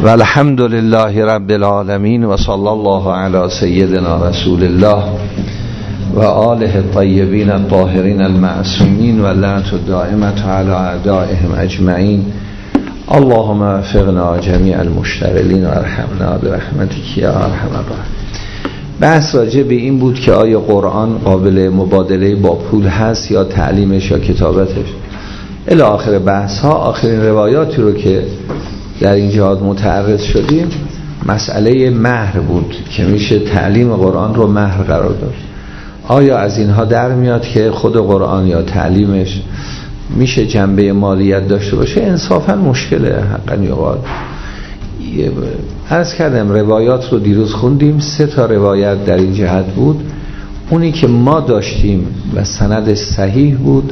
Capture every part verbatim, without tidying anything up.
و الحمد لله رب العالمین و صلی الله علی سیدنا رسول الله و آله الطیبین الطاهرین المعصومین و لعنت الدائمة علی اعدائهم اجمعین. اللهم وفقنا جمیع المشتغلین و ارحمنا برحمتک یا ارحم الراحمین. بحث راجع به این بود که آیا قرآن قابل مبادله با پول هست یا تعلیمش یا کتابتش. الی آخر بحث ها. آخرین روایاتی رو که در این جهاد متعرض شدیم مسئله مهر بود که میشه تعلیم قرآن رو مهر قرار داد. آیا از اینها در میاد که خود قرآن یا تعلیمش میشه جنبه مالیت داشته باشه؟ انصافا مشکله حقا یقال. عرض کردم روایات رو دیروز خوندیم، سه تا روایت در این جهت بود. اونی که ما داشتیم و سند صحیح بود،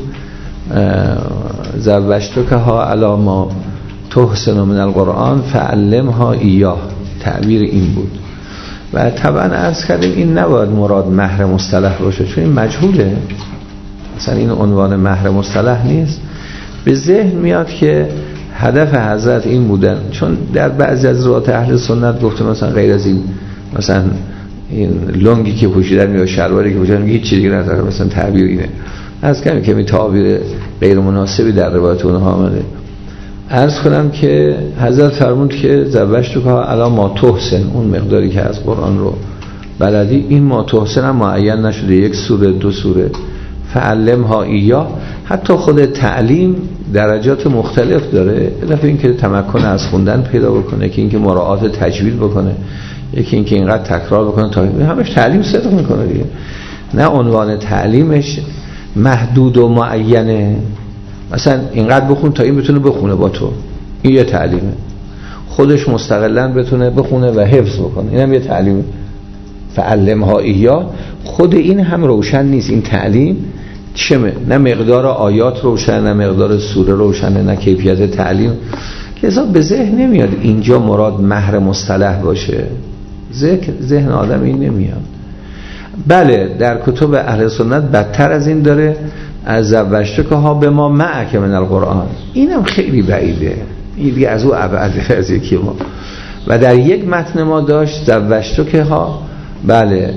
زوجتک ها علی ما تحسن من القرآن فعلمها ایاه، تعبیر این بود. و طبعا عرض کردیم این نباید مراد مهر مصطلح باشه، چون این مجهوله، مثلا این عنوان مهر مصطلح نیست. به ذهن میاد که هدف حضرت این بودن، چون در بعضی از روایات اهل سنت گفته مثلا غیر از این مثلا این لنگی که پوشیدن یا شلواری که پوشیدن هیچ چیزی نداره، مثلا تعبیر اینه. از کمی که می تعبیر غیر مناسبی در روایت اونها آمده. عرض کنم که حضرت فرمود که زوجتک علی ما تحسن، اون مقداری که از قرآن رو بلدی، این ما تحسن هم معین نشده، یک سوره دو سوره، فعلمها ایاه. حتی خود تعلیم درجات مختلف داره، اضافه این که تمکن از خوندن پیدا بکنه، که این که مراعات تجوید بکنه، یکی این که اینقدر تکرار بکنه تا همش تعلیم صدق میکنه دیگه. نه عنوان تعلیمش محدود و معینه، مثلا اینقدر بخون تا این بتونه بخونه با تو، این یه تعلیمه. خودش مستقلاً بتونه بخونه و حفظ بکنه، اینم یه تعلیمه. فعلمها ایاه، خود این هم روشن نیست. این تعلیم چمه؟ نه مقدار آیات روشن، نه مقدار سوره روشنه، نه کیفیت تعلیم. لذا به ذهن نمیاد اینجا مراد مهر مصطلح باشه، ذهن آدم این نمیاد. بله در کتب اهل سنت بدتر از این داره، از زوجتک ها به ما معک من القرآن، اینم خیلی بعیده، این دیگه از او ابعد از یکی ما. و در یک متن ما داشت زوجتک ها، بله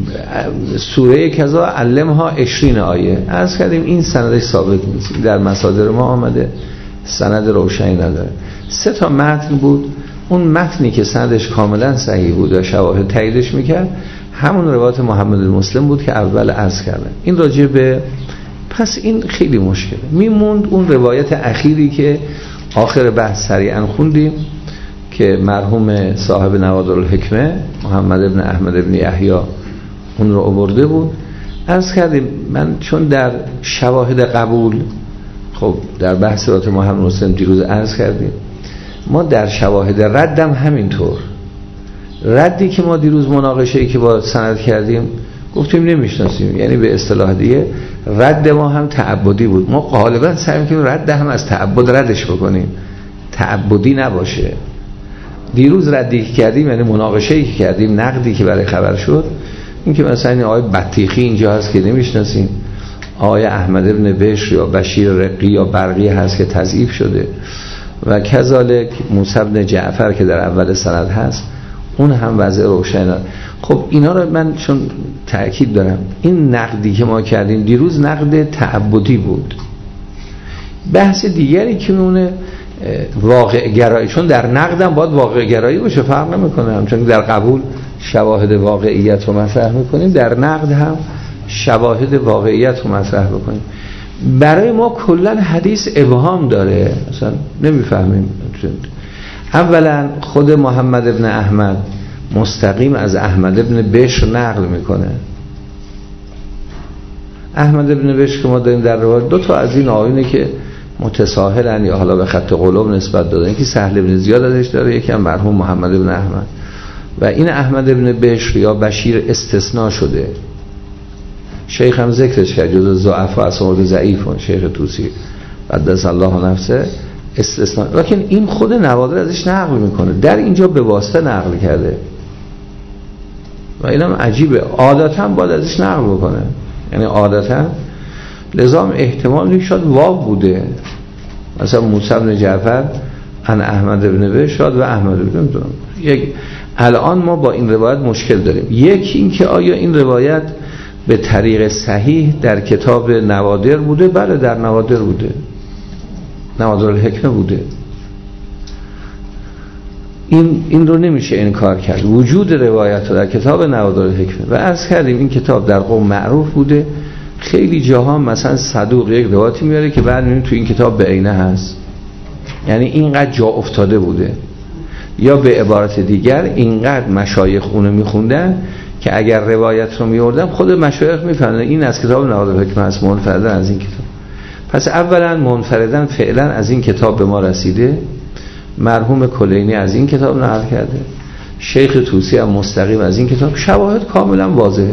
سوره کذا علمها عشرین آیه. عرض کردیم این سندش ثابت نیست، در مصادر ما آمده، سند روشنی نداره. سه تا متن بود، اون متنی که سندش کاملا صحیح بود و شواهد تاییدش میکرد همون روایت محمد المسلم بود که اول عرض کردم. این راجع به پس این خیلی مشکله. میموند اون روایت اخیری که آخر بحث سریعا خوندیم که مرحوم صاحب نوادرالحکمه محمد ابن احمد ابن یحیی اون رو آورده بود. عرض کردیم من چون در شواهد قبول، خب در بحث روایت محمد مسلم دیروز عرض کردیم، ما در شواهد ردم همینطور. ردی که ما دیروز مناقشه‌ای که با سند کردیم گفتیم نمیشناسیم، یعنی به اصطلاح دیگه رد ما هم تعبدی بود. ما غالبا سعی می‌کنیم رد هم از تعبد ردش بکنیم، تعبدی نباشه. دیروز ردی که کردیم یعنی مناقشه‌ای که کردیم، نقدی که برای خبر شد، این که مثلا این آقای بطیخی اینجا هست که نمیشناسیم، آقای احمد ابن بشر یا بشیر رقی یا برقی هست که تضعیف شده، و کذالک موسی بن جعفر که در اول سند هست، اون هم وضع روشن. خب اینا رو من چون تأکید دارم، این نقدی که ما کردیم دیروز نقد تعبدی بود. بحث دیگری که میمونه واقع گرایی، چون در نقدم باید واقع گرایی باشه، فرق نمیکنه. چون در قبول شواهد واقعیت رو مطرح میکنیم، در نقد هم شواهد واقعیت رو مطرح بکنیم. برای ما کلا حدیث ابهام داره، مثلا نمیفهمیم. اولا خود محمد ابن احمد مستقیم از احمد ابن بشر نقل میکنه. احمد ابن بشر که ما داریم در روایت، دو تا از این آیونه که متساهلن یا حالا به خط قلوب نسبت دادن، یکی سهل ابن زیاد ازش داره، یکی هم مرحوم محمد ابن احمد. و این احمد ابن بشر یا بشیر استثناء شده، شیخ هم ذکرش کرد، جزو ضعف و اسانید ضعیفون، شیخ طوسی قدس الله نفسه استثناء. لیکن این خود نوادر ازش نقل میکنه، در اینجا به واسطه نقل کرده و اینم عجیبه. عادتا باید ازش نقل بکنه، یعنی عادتا لزام احتمال شد واو بوده. مثلا موسی بن جعفر ان احمد ابن بشاد و احمد ابن دون. یک الان ما با این روایت مشکل داریم. یکی این که آیا این روایت به طریق صحیح در کتاب نوادر بوده؟ بله در نوادر بوده، نوادر الحکمه بوده. این این رو نمیشه انکار کرد، وجود روایت در کتاب نوادر الحکمه. و عرض کردیم این کتاب در قوم معروف بوده، خیلی جاها مثلا صدوق یک روایتی میاره که بعد میبینیم تو این کتاب به عینه هست، یعنی اینقدر جا افتاده بوده. یا به عبارت دیگر اینقدر مشایخ اونو میخوندن که اگر روایت رو میوردن خود مشایخ میفهمن این از کتاب نوادر الحکمه است، منفردن از این کتاب. پس اولا منفردن فعلا از این کتاب به ما رسیده، مرحوم کلینی از این کتاب نقل کرده، شیخ طوسی هم مستقیم از این کتاب. شواهد کاملا واضحه،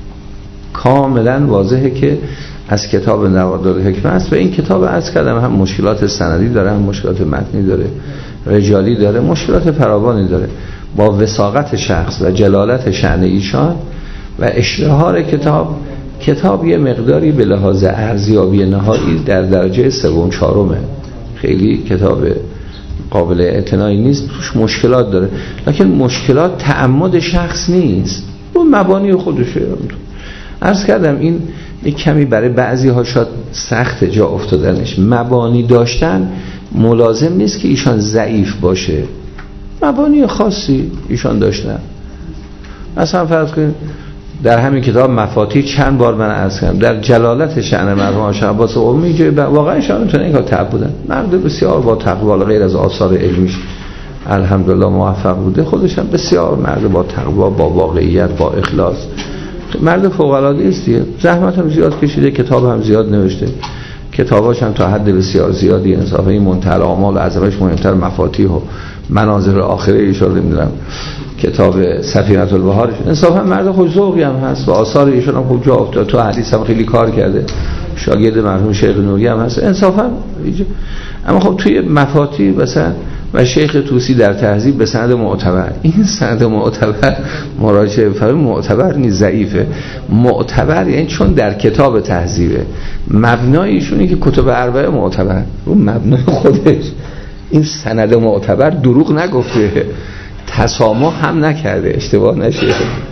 کاملا واضحه که از کتاب نوادر الحکمه است. و این کتاب عرض کردم هم مشکلات سندی داره، هم مشکلات متنی داره، رجالی داره، مشکلات فراوانی داره. با وثاقت شخص و جلالت شأن ایشان و اشتهار کتاب، کتاب یه مقداری به لحاظ ارزیابی نهایی در درجه سوم چهارمه، خیلی کتاب قابل اعتنایی نیست، توش مشکلات داره، لکن مشکلات تعمد شخص نیست، اون مبانی خودشه. عرض کردم این یک کمی برای بعضی ها شاید سخت جا افتادنش. مبانی داشتن ملازم نیست که ایشان ضعیف باشه، مبانی خاصی ایشان داشتن. مثلا فرض کنید در همین کتاب مفاتیح چند بار من عرض کردم در جلالت شأن مرحوم شیخ عباس قمی جای واقعا ایشان میتونه این کار تعبدن، مرد بسیار با تقوا غیر از آثار علمیش الحمدلله موفق بوده، خودش هم بسیار مرد با تقوا، با واقعیت، با اخلاص، مرد فوق العاده است دیگه. زحمت هم زیاد کشیده، کتاب هم زیاد نوشته، کتاباش هم تا حد بسیار زیادی انصافا این منتهی الاعمال از همش مهمتر مفاتیح و مناظر آخره ایشون نمیدونم کتاب سفینة البحار انصافا مرد خوش ذوقی هم هست و آثار ایشون هم خوب جا افتاد، تو حدیث هم خیلی کار کرده، شاگرد مرحوم شیخ نوری هم هست انصافا. اما خب توی مفاتیح مثلا و شیخ طوسی در تهذیب به سند معتبر، این سند معتبر مراجعه فهم معتبر نیست، ضعیفه. معتبر یعنی چون در کتاب تهذیبه، مبنای ایشونه که کتب اربعه معتبر، اون مبنای خودش این سند معتبر دروغ نگفته، تسامح هم نکرده، اشتباه نشه.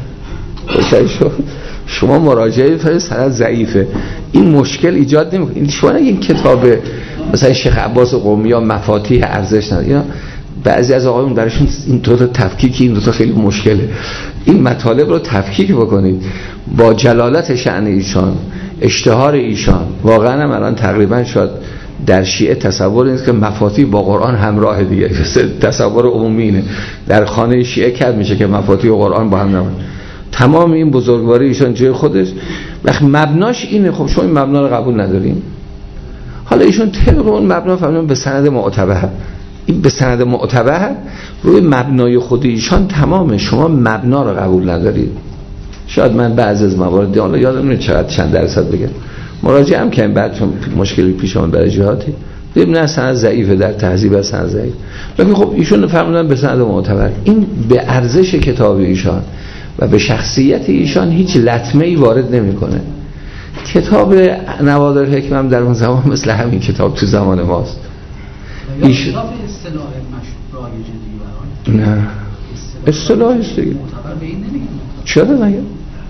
شما مراجعه فهم سند ضعیفه، این مشکل ایجاد نمیکنه. شما نگید این کتاب مثلا شیخ عباس قمی یا مفاتیح ارزش نداره، اینا بعضی از آقایون براشون این دو تا تفکیک، این دو تا خیلی مشکله. این مطالب رو تفکیک بکنید با جلالت شأن ایشان، اشتهار ایشان. واقعا هم الان تقریبا شاید در شیعه تصور نیست که مفاتیح با قرآن همراه دیگه، تصور عمومی اینه در خانه شیعه کد میشه که مفاتیح و قرآن با هم نمون. تمام این بزرگواری ایشان جای خودش، وقت مبناش اینه. خب شما این مبنا رو قبول نداریم، حالا ایشون طبق اون مبنا فهمیدن به سند معتبر، این به سند معتبر روی مبنای خود ایشان تمامه، شما مبنا رو قبول ندارید. شاید من بعضی از موارد حالا یادم نمیاد چقدر چند درصد بگم، مراجعه هم کنیم بعد چون مشکلی پیش اومد برای جهاتی ببینن نه سند ضعیفه، در تهذیب سند ضعیف، ولی خب ایشون فهمیدن به سند معتبر. این به ارزش کتاب ایشان و به شخصیت ایشان هیچ لطمه‌ای وارد نمیکنه. کتاب نوادر الحکمه هم در اون زمان مثل همین کتاب تو زمان ماست. ایش کتاب اصطلاح مشروع رایج دیگه برای نه اصطلاح است دیگه، معتبر به این نمیگه. چرا نگه؟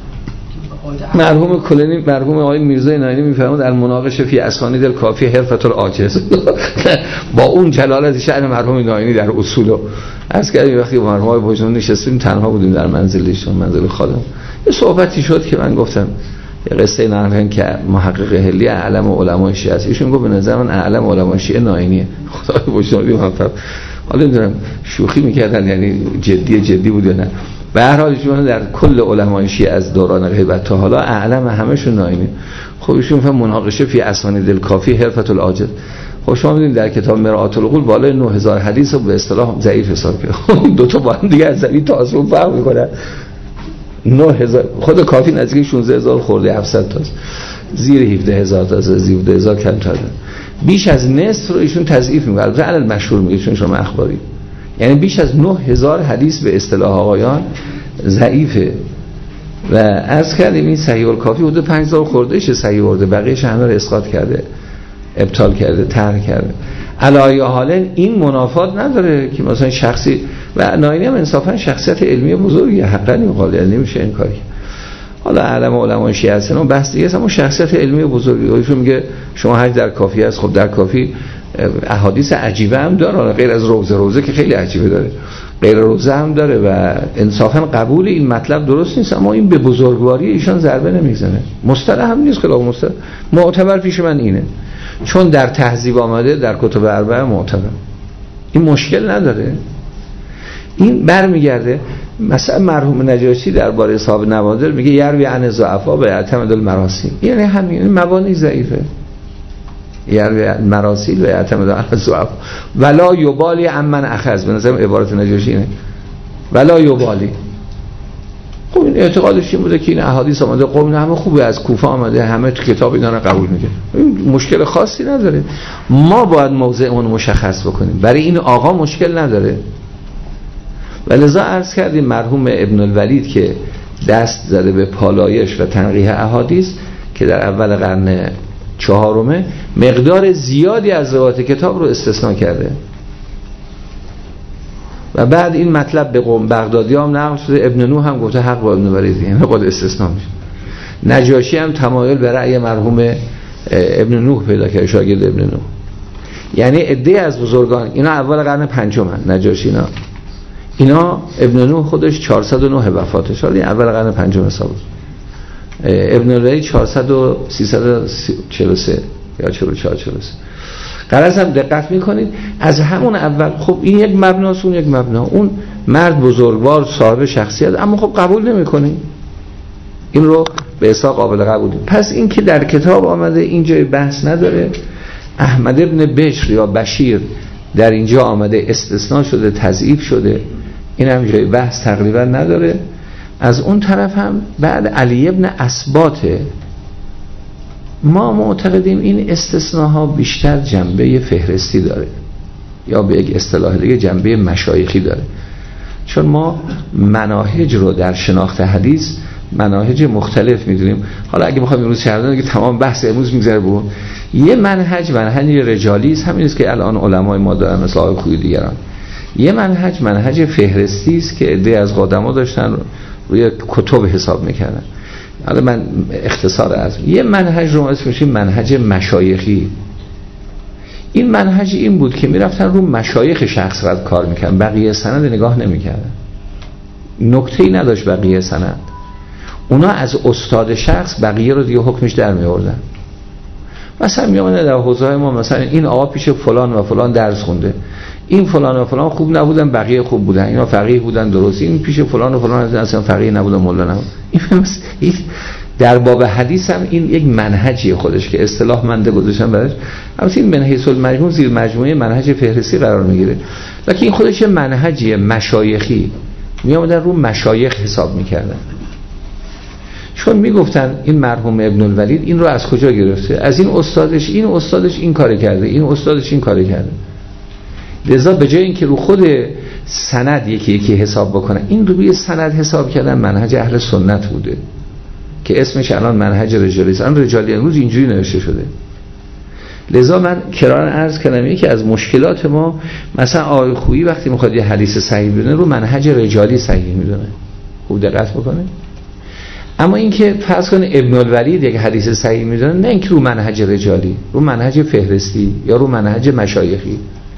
مرحوم کلینی، مرحوم آقای میرزای ناینی میفرمود المناقشه فی اسانید الکافی حرفة العاجز. با اون جلالت شأن مرحوم ناینی در اصول و از کردیم وقتی با مرحوم آقای بجنون نشستیم تنها بودیم در منزل ایشون، منزل خادم، یه صحبتی شد که من گفتم یه قصه نقلن که محقق هلی اعلم علمای شیعه است، ایشون گفت به نظر من اعلم علمای شیعه ناینیه. خدای بجنون موفق. حالا نمیدونم شوخی میکردن یعنی جدی جدی بود یا نه. به هر حال ایشون در کل علمای شیعه از دوران غیبت تا حالا اعلم همشون ناینی. خب ایشون فهم مناقشه فی اسانید الکافی حرفة العاجز. خب شما میدونید در کتاب مرآت العقول بالای نه هزار حدیث رو به اصطلاح ضعیف حساب کرد. دو تا با هم دیگه از ضعیف تا اصل فرق میکنه. نه هزار خود کافی نزدیک شانزده هزار خورده هفتصد تاست، زیر هفده هزار تا، زیر هفده هزار کم تر، بیش از نصف رو ایشون تضعیف میکنه. البته علل مشهور میگه چون شما اخباری، یعنی بیش از نه هزار حدیث به اصطلاح آقایان ضعیفه. و عرض کردیم این صحیح الکافی حدود پنج هزار خورده شه صحیح ورده، بقیه‌اش همه رو اسقاط کرده، ابطال کرده، طرح کرده. علای حال این منافات نداره که مثلا شخصی و ناینی هم انصافا شخصیت علمی بزرگی حقا میقال، یعنی نمیشه این کاری. حالا علم علمای شیعه هستن و بحث دیگه است، اما شخصیت علمی بزرگی ایشون میگه شما حج در کافی است. خب در کافی احادیث عجیبه هم داره، غیر از روزه روزه که خیلی عجیبه داره، غیر روزه هم داره و انصافا قبول این مطلب درست نیست، اما این به بزرگواری ایشان ضربه نمیزنه. مصطلح هم نیست، خلاف مصطلح معتبر پیش من اینه، چون در تهذیب آمده در کتب اربعه معتبر، این مشکل نداره. این برمیگرده مثلا مرحوم نجاشی درباره اصحاب نوادر میگه یروی عن الضعفاء و یعتمد المراسیل، یعنی همین مبانی ضعیفه، یروی مراسیل و یعتمد علی الضعفاء ولا یبالی عمن اخذ. به نظر عبارت نجاشی اینه ولا یبالی. خب این اعتقادش این بوده که این احادیث آمده قوم همه خوبه، از کوفه آمده، همه تو کتاب اینا رو قبول میگه، این مشکل خاصی نداره. ما باید موضعمون مشخص بکنیم، برای این آقا مشکل نداره. ولذا عرض کردیم مرحوم ابن الولید که دست زده به پالایش و تنقیح احادیث که در اول قرن چهارمه مقدار زیادی از روایات کتاب رو استثناء کرده و بعد این مطلب به قوم بغدادی هم نقل شده. ابن نوح هم گفته حق با ابن الولید، یعنی قد استثناء میشه. نجاشی هم تمایل به رأی مرحوم ابن نوح پیدا کرده، شاگرد ابن نوح. یعنی عده از بزرگان اینا اول قرن پنجم هن. نجاشی اینا اینا ابن نوح خودش چهارصد و نه وفاتش شد، این اول قرن پنجم حساب بود. ابن الولید چهارصد و سیصد و چهل و سه یا چهل و چهار چهل و سه. غرض هم دقت میکنید از همون اول. خب این یک مبناست، اون یک مبنا. اون مرد بزرگوار صاحب شخصیت، اما خب قبول نمیکنید این رو به حساب قابل قبول. پس این که در کتاب آمده اینجا بحث نداره. احمد ابن بشر یا بشیر در اینجا آمده استثناء شده، تضعیف شده، این هم جای بحث تقریبا نداره. از اون طرف هم بعد علی ابن اسباته. ما معتقدیم این استثناءها بیشتر جنبه فهرستی داره یا به یک اصطلاح دیگه جنبه مشایخی داره، چون ما مناهج رو در شناخت حدیث مناهج مختلف میدونیم. حالا اگه بخوام امروز چردن که تمام بحث امروز میگذره بود، یه منهج منهج رجالی است، همین است که الان علمای ما دارن مثل آقای خویی دیگران. یه منهج منهج فهرستی است که عده از قدما داشتن روی کتب حساب میکردن. حالا من اختصار از یه منهج رو اسمش منهج مشایخی. این منهج این بود که میرفتن رو مشایخ شخص رد کار میکردن، بقیه سند نگاه نمیکردن، نکته‌ای نداشت بقیه سند. اونا از استاد شخص بقیه رو دیگه حکمش در میوردن. مثلا میامونه در حوزه‌های ما مثلا این آقا پیش فلان و فلان درس خونده، این فلان و فلان خوب نبودن، بقیه خوب بودن، اینا فقیه بودن درست، این پیش فلان و فلان اصلا فقیه نبودن، مولا نبود. این در باب حدیث هم این یک منهجی خودش که اصطلاح منده گذاشتن براش. البته این من حیث المجموع زیر مجموعه منهج فهرستی قرار میگیره، لکن این خودش منهجی مشایخی، میامدن رو مشایخ حساب میکردن، چون میگفتن این مرحوم ابن الولید این رو از کجا گرفته، از این استادش، این استادش این کاری کرده، این استادش این کاری کرده. لذا به جای اینکه رو خود سند یکی یکی حساب بکنن، این رو روی سند حساب کردن منهج اهل سنت بوده که اسمش الان منهج رجالی است. الان رجالی امروز اینجوری نوشته شده. لذا من کرارا عرض کردم یکی از مشکلات ما، مثلا آقای خویی وقتی میخواد یه حدیث صحیح بدونه رو منهج رجالی صحیح میدونه، خوب دقت بکنه. اما اینکه فرض کنه ابن الولید یک حدیث صحیح میدونه، نه اینکه رو منهج رجالی، رو منهج فهرستی یا رو منهج مشایخی.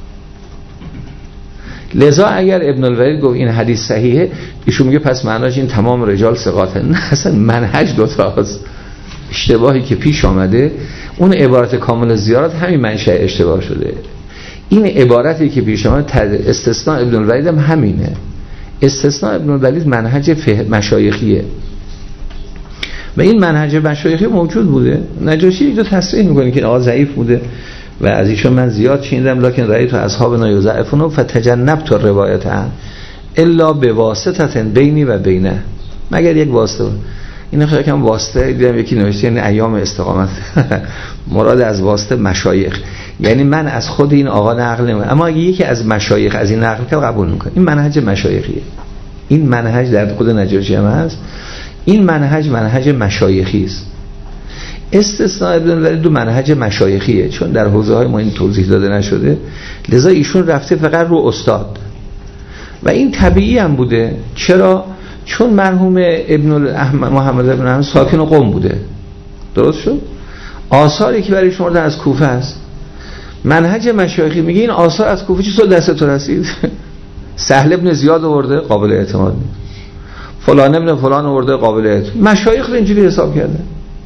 لذا اگر ابن الولید گفت این حدیث صحیحه، ایشون میگه پس معناش این تمام رجال ثقاته. نه، اصلا منهج دو تاست. اشتباهی که پیش آمده اون عبارت کامل زیارت همین منشأ اشتباه شده. این عبارتی که پیش آمده استثناء ابن الولید هم همینه. استثناء ابن الولید منهج مشایخیه و این منهج مشایخی موجود بوده. نجاشی اینجا تصریح میکنه که آقا ضعیف بوده و از ایشون من زیاد شنیدم، لکن رأیت اصحابنا یضعفون فتجنبت روایت عن الا بواسطه بینی و بینه، مگر یک واسطه. این خیلی کم واسطه دیدم یکی نوشته یعنی ایام استقامت مراد از واسطه مشایخ، یعنی من از خود این آقا نقل نمیکنم، اما اگه یکی از مشایخ از این نقل کرد قبول میکنه. این منهج مشایخیه. این منهج در خود نجاشی هم هست. این منهج منهج مشایخی است. استثناء ابن الولید دو منهج مشایخیه، چون در حوزه های ما این توضیح داده نشده، لذا ایشون رفته فقط رو استاد و این طبیعی هم بوده. چرا؟ چون مرحوم ابن احمد محمد ابن احمد ساکن قم بوده، درست شد؟ آثاری که برای شما از کوفه است. منهج مشایخی میگه این آثار از کوفه چطور دستتون رسید؟ سهل ابن زیاد آورده، قابل اعتماد نیست. فلان ابن فلان آورده، قابل اعتماد. مشایخ رو اینجوری حساب کرده.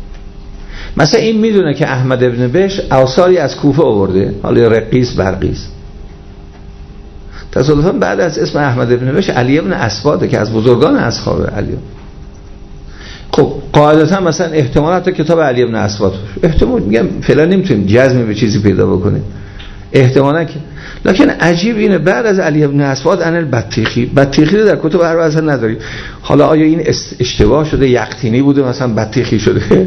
مثلا این میدونه که احمد ابن بش آثاری از کوفه آورده، حالا رقیس برقیس. تصادفاً بعد از اسم احمد ابن بش علی ابن اسواده که از بزرگان اصحاب علی. خب قاعدتا مثلا احتمالات کتاب علی ابن اسواد احتمال میگم فعلا نمیتونیم جزمی به چیزی پیدا بکنیم، احتمالاً که، لکن عجیب اینه بعد از علی ابن اسواد ان البطیخی، بطیخی رو در کتب عرب اصلا نداریم. حالا آیا این اشتباه شده، یقطینی بوده مثلا بطیخی شده؟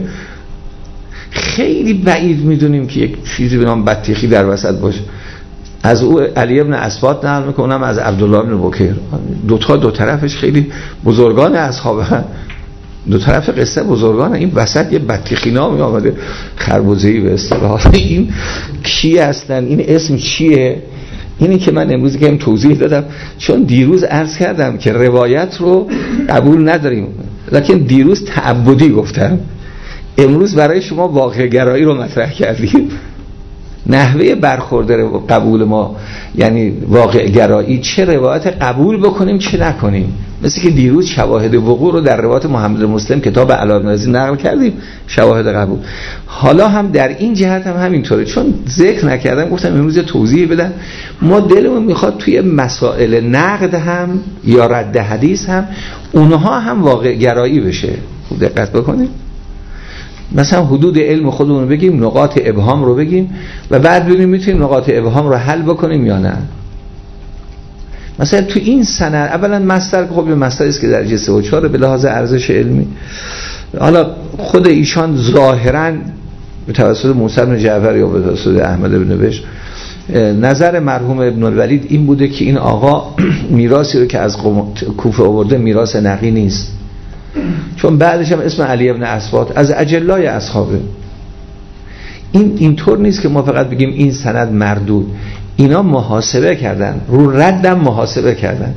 خیلی بعید میدونیم که یک چیزی به نام بطیخی در وسط باشه. از او علی ابن اسواد نقل میکنم، از عبدالله ابن بکیر، دو تا دو طرفش خیلی بزرگان اصحاب، دو طرف قصه بزرگان. این وسط یه بطیخی نامی آمده، خربوزه‌ای به اصطلاح. این کی هستن؟ این اسم چیه؟ اینی که من امروز که هم توضیح دادم، چون دیروز عرض کردم که روایت رو قبول نداریم، لکن دیروز تعبدی گفتم، امروز برای شما واقع گرایی رو مطرح کردیم. نحوه برخورد قبول ما یعنی واقع گرایی، چه روایت قبول بکنیم چه نکنیم. مثل که دیروز شواهد وقوع رو در روایت محمد مسلم کتاب علامتی نقل کردیم، شواهد قبول. حالا هم در این جهت هم همینطوره، چون ذکر نکردم گفتم امروز توضیح بدم. ما دلمون میخواد توی مسائل نقد هم یا رد حدیث هم اونها هم واقع گرایی بشه. خوب دقت بکنید، مثلا حدود علم خودمون رو بگیم، نقاط ابهام رو بگیم و بعد ببینیم میتونیم نقاط ابهام رو حل بکنیم یا نه. مثلا تو این سند اولا مصدر خب یه مصدری است که درجه سه و چهار به لحاظ ارزش علمی. حالا خود ایشان ظاهرا به توسط موسی بن جعفر یا به توسط احمد بن بش، نظر مرحوم ابن الولید این بوده که این آقا میراثی رو که از کوفه آورده میراث نقی نیست، چون بعدش هم اسم علی ابن اسواد از اجلای اصحابه. این اینطور نیست که ما فقط بگیم این سند مردود، اینا محاسبه کردن، رو ردم محاسبه کردن،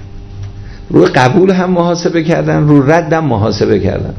رو قبول هم محاسبه کردن، رو ردم محاسبه کردن.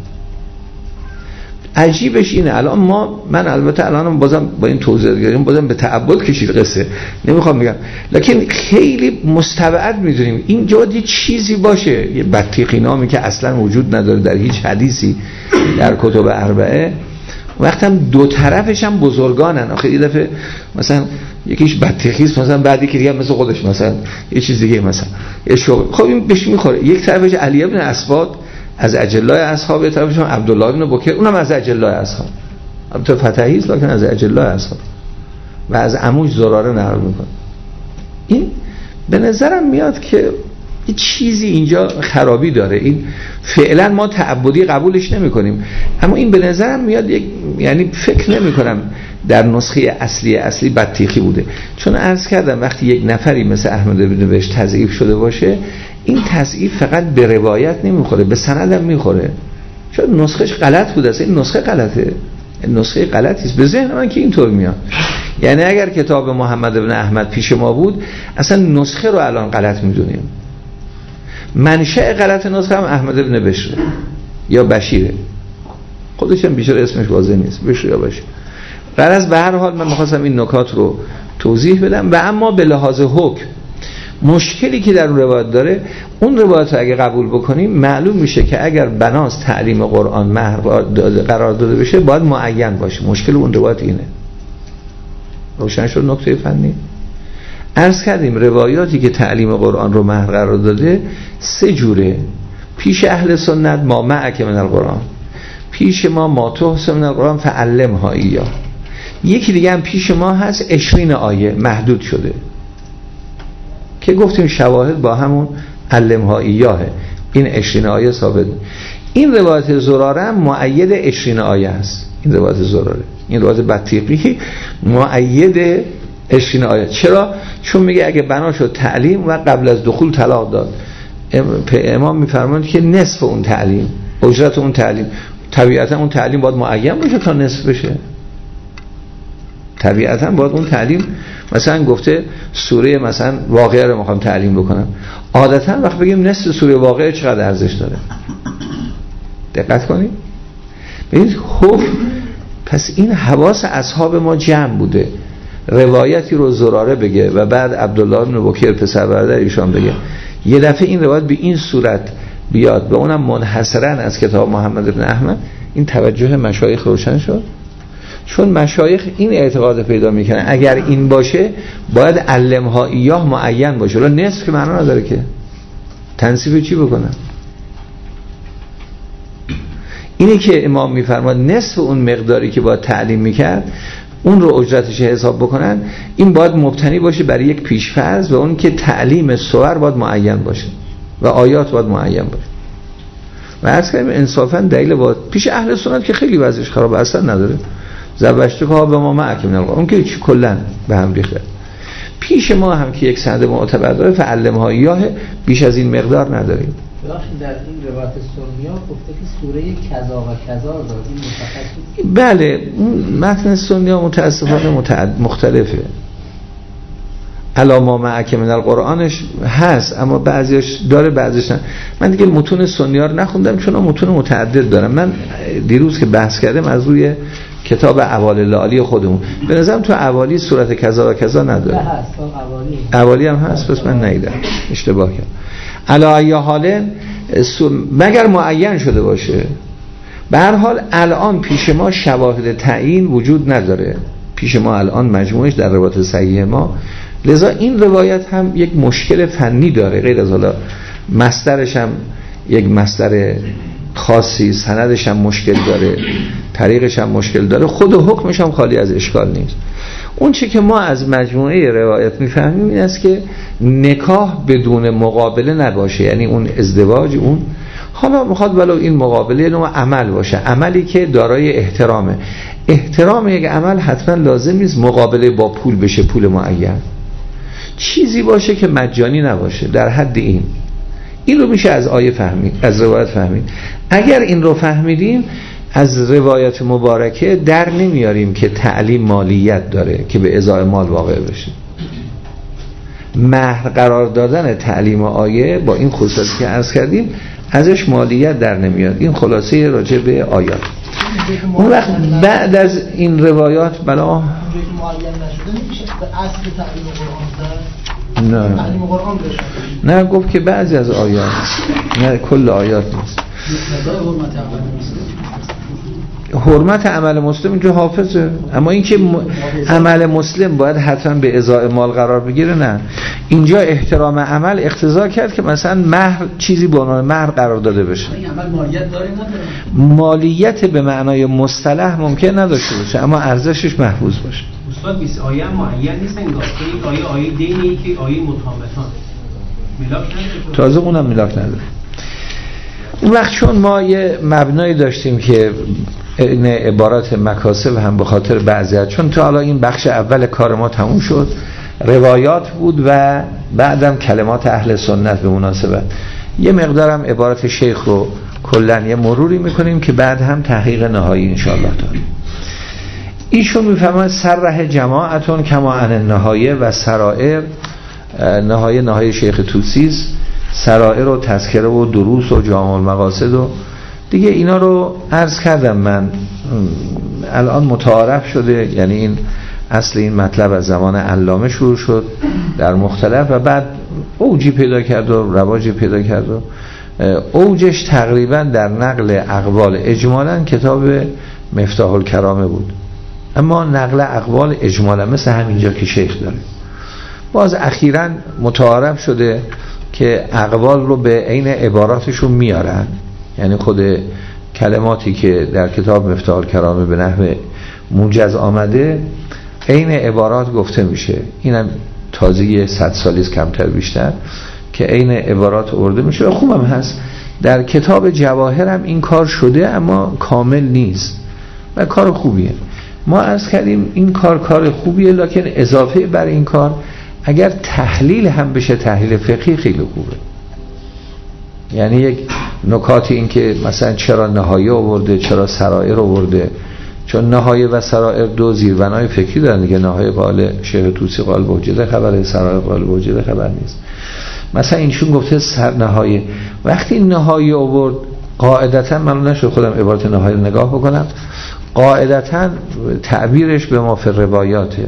عجیبش اینه الان ما، من البته الانم بازم با این توضیح دادم بازم به تعبد کشید قصه، نمیخوام بگم، لکن خیلی مستبعد میدونیم اینجا یه چیزی باشه، یه بطیخی نامی که اصلا وجود نداره در هیچ حدیثی در کتب اربعه. وقتی هم دو طرفش هم بزرگانن. آخه یه دفعه مثلا یکیش بطیخیست، مثلا بعد یکی دیگه مثل خودش مثلا یه چیز دیگه مثلا یه شغل، خب این بهش میخوره. یک طرفش علی ابن اسواد از اجلای اصحاب، یک طرفش هم عبدالله ابن بکر، اونم از اجلای اصحاب، البته فتحی است لکن از اجلای اصحاب و از عموش زراره نقل میکنه. این به نظرم میاد که یه چیزی اینجا خرابی داره. این فعلا ما تعبدی قبولش نمی کنیم، اما این به نظرم میاد یک، یعنی فکر نمی کنم در نسخه اصلی اصلی بطیخی بوده، چون عرض کردم وقتی یک نفری مثل احمد بن بش تضعیف شده باشه، این تضعیف فقط به روایت نمیخوره، به سند هم میخوره، چون نسخهش غلط بوده است. این نسخه غلطه، این نسخه غلطی است. به ذهن من که اینطور میاد، یعنی اگر کتاب محمد بن احمد پیش ما بود اصلا نسخه رو الان غلط میدونیم. منشأ غلط نسخه هم احمد بن بشر یا بشیره، خودش هم بیشتر اسمش واضح نیست، بشر یا بشیر. غرض به هر حال من می‌خواستم این نکات رو توضیح بدم. و اما به لحاظ حکم مشکلی که در اون روایت داره، اون روایت رو اگه قبول بکنیم معلوم میشه که اگر بناس تعلیم قرآن مهر قرار داده بشه باید معین باشه. مشکل اون روایت اینه. روشن شد نکته فنی؟ عرض کردیم روایاتی که تعلیم قرآن رو مهر قرار داده سه جوره. پیش اهل سنت ما معک من القرآن، پیش ما ما تحسن من القرآن فعلمها ایاه. یکی دیگه هم پیش ما هست عشرین آیه محدود شده که گفتیم شواهد با همون علمها ایاهه، این عشرین آیه ثابت. این روایت زراره هم مؤید عشرین آیه است. این روایت زراره، این روایت بطیخی مؤید عشرین آیه. چرا؟ چون میگه اگه بنا شد تعلیم و قبل از دخول طلاق داد، امام میفرماند که نصف اون تعلیم، اجرت اون تعلیم، طبیعتا اون تعلیم باید معین باشه تا نصف بشه. طبیعتا باید اون تعلیم، مثلا گفته سوره مثلا واقعه رو میخوام تعلیم بکنم، عادتا وقت بگیم نصف سوره واقعه چقدر ارزش داره. دقت کنید ببینید خب پس این حواس اصحاب ما جمع بوده. روایتی رو زراره بگه و بعد عبدالله بن بکیر پسر برادر ایشان بگه، یه دفعه این روایت به این صورت بیاد به اونم منحصرا از کتاب محمد بن احمد، این توجه مشایخ روشن شد. چون مشایخ این اعتقاد پیدا میکنن اگر این باشه باید علمها ایاه معین باشه. ولی نصف که معنا نداره که تنصیف چی بکنن. اینه که امام میفرماد نصف اون مقداری که باید تعلیم میکرد اون رو اجرتش حساب بکنن، این باید مبتنی باشه برای یک پیشفرض و اون که تعلیم سور باید معین باشه و آیات باید معین باشه. و از کنیم انصافا دلیل باید پیش اهل سنت که خیلی وضعش خرابه، اصلا نداره زبشته که ها به ما معکم نلقا، اون که چی کلن به هم ریخته. پیش ما هم که یک سند معتبر داره فعلمها ایاه بیش از این مقدار نداریم. در این روایت سنیا گفته که سوره کذا و کذا داره، این مشخص. بله متن سنیا متاسفانه متعد مختلفه. علاما معک من القرآنش هست اما بعضیش داره بعضیش نه. من دیگه متون سنیا رو نخوندم چون متون متعدد دارم. من دیروز که بحث کردم از روی کتاب اوالی لالی خودمون به نظرم تو اوالی صورت کذا و کذا نداره. هست اوالی. اوالی هم هست پس من ندیدم اشتباه کردم. علا ای حال مگر معین شده باشه. به هر حال الان پیش ما شواهد تعیین وجود نداره. پیش ما الان مجموعش در روایت صحیح ما، لذا این روایت هم یک مشکل فنی داره، غیر از حالا مصدرش هم یک مصدر خاصی، سندش هم مشکل داره، طریقش هم مشکل داره، خود حکمش هم خالی از اشکال نیست. اون چی که ما از مجموعه روایت میفهمیم این است که نکاح بدون مقابله نباشه، یعنی اون ازدواج اون حالا میخواد ولو این مقابله نوع عمل باشه، عملی که دارای احترامه. احترام یک عمل حتما لازم نیست مقابله با پول بشه، پول معین، چیزی باشه که مجانی نباشه در حد این. این رو میشه از آیه فهمید، از روایت فهمید. اگر این رو فهمیدیم از روایت مبارکه در نمیاریم که تعلیم مالیت داره که به ازای مال واقع بشه. مهر قرار دادن تعلیم آیه با این خصوصی که عرض کردیم ازش مالیت در نمیاد. این خلاصه راجع به آیات. اون وقت بعد از این روایات بلا معین نشده میشه به اصل تعلیم قرآن نه تعلیم قرآن بشه. نه گفت که بعضی از آیات، نه کل آیات نیست. حرمت عمل مسلم اینجا حافظه، اما اینکه م... عمل مسلم باید حتما به ازای مال قرار بگیره نه. اینجا احترام عمل اقتضا کرد که مثلا مهر چیزی به عنوان مهر قرار داده بشه. این عمل مالیت داره نداره؟ مالیت به معنای مصطلح ممکن نداشته باشه اما ارزشش محفوظ باشه. استاد بیست آیه معین نیست انگار که آیه آیه دینی که آیه متامتان ملاک نداره، تازه اونم ملاک نداره. اون وقت چون ما یه مبنایی داشتیم که این عبارات مکاسب هم به خاطر بعضیات، چون تا حالا این بخش اول کار ما تموم شد، روایات بود و بعدم کلمات اهل سنت به مناسبت، یه مقدارم عبارات شیخ رو کلن یه مروری میکنیم که بعد هم تحقیق نهایی انشاءالله داریم. ایشون میفهمد سرح جماعتون کما ان نهایه و سرائر، نهایه نهایه شیخ توسیز، سرائر و تذکره و دروس و جامع المقاصد و دیگه اینا رو عرض کردم. من الان متعارف شده، یعنی این اصل این مطلب از زمان علامه شروع شد در مختلف و بعد اوجی پیدا کرد و رواجی پیدا کرد و اوجش تقریبا در نقل اقوال اجمالا کتاب مفتاح الکرامه بود، اما نقل اقوال اجمالا مثل همینجا که شیخ داره. باز اخیراً متعارف شده که اقوال رو به عین عباراتشون میارن، یعنی خود کلماتی که در کتاب مفتاح الکرامه به نحو موجز آمده عین عبارات گفته میشه. اینم تازه صد سالیست کمتر بیشتر که عین عبارات آورده میشه و خوبم هست. در کتاب جواهر هم این کار شده اما کامل نیست و کار خوبیه. ما عرض کردیم این کار کار خوبیه، لکن اضافه بر این کار اگر تحلیل هم بشه، تحلیل فقهی خیلی خوبه. یعنی یک نکاتی این که مثلا چرا نهایه آورده، چرا سرائر آورده، چون نهایه و سرائر دو زیربنای فکری دارن دیگه. نهایه قائل شیخ طوسی قائل به حجیت خبر، سرائر قائل به حجیت خبر نیست. مثلا اینشون گفته سر نهایه، وقتی نهایه آورد قاعدتا، من نشد خودم عبارت نهایه رو نگاه بکنم، قاعدتا تعبیرش به ما فی روایاته.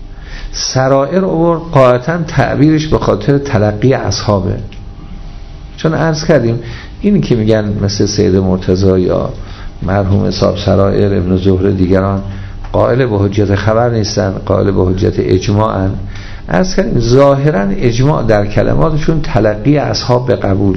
سرائر آورد قاعدتا تعبیرش به خاطر تلقی اصحابه. چون عرض کردیم این که میگن مثل سید مرتضی یا مرحوم صاحب سرائر ابن زهره دیگران قائل به حجت خبر نیستن، قائل به حجت اجماعن. عرض کردیم ظاهرا اجماع در کلماتشون تلقی اصحاب به قبوله،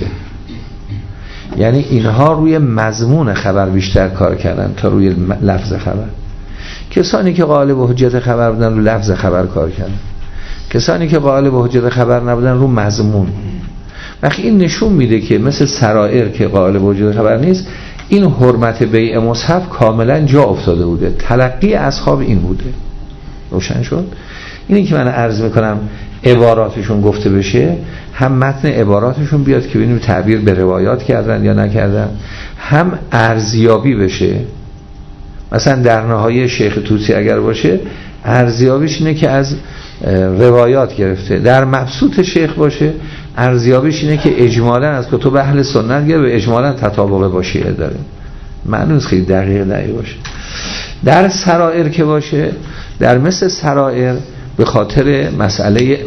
یعنی اینها روی مضمون خبر بیشتر کار کردن تا روی لفظ خبر. کسانی که قائل به حجت خبر بودن رو لفظ خبر کار کردن، کسانی که قائل به حجت خبر نبودن رو مضمون. وقتی این نشون میده که مثل سرائر که قائل به حجت خبر نیست، این حرمت بیع مصحف کاملا جا افتاده بوده، تلقی اصحاب این بوده. روشن شد؟ اینی که من عرض میکنم عباراتشون گفته بشه، هم متن عباراتشون بیاد که ببینیم تعبیر به روایات کردن یا نکردن، هم ارزیابی بشه. مثلا در نهایه شیخ طوسی اگر باشه ارزیابیش اینه که از روایات گرفته، در مبسوط شیخ باشه ارزیابیش اینه که اجمالا از کتب اهل سنت گرفته و اجمالا تطابق با شیعه داره. معنی خیلی دقیق دقیق باشه. در سرائر که باشه، در مثل سرائر به خاطر مسئله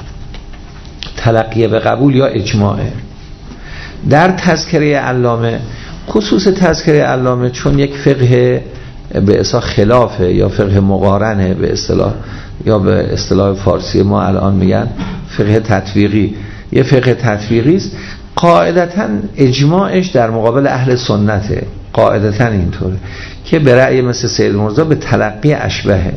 تلقیه به قبول یا اجماعه. در تذکره علامه، خصوص تذکره علامه چون یک فقه به اصطلاح خلافه یا فقه مقارنه به اصطلاح، یا به اصطلاح فارسی ما الان میگن فقه تطبیقی، یه فقه تطبیقی است، قاعدتاً اجماعش در مقابل اهل سنته، قاعدتاً اینطوره که به رأی مثل سید مرتضی به تلقی اشبهه.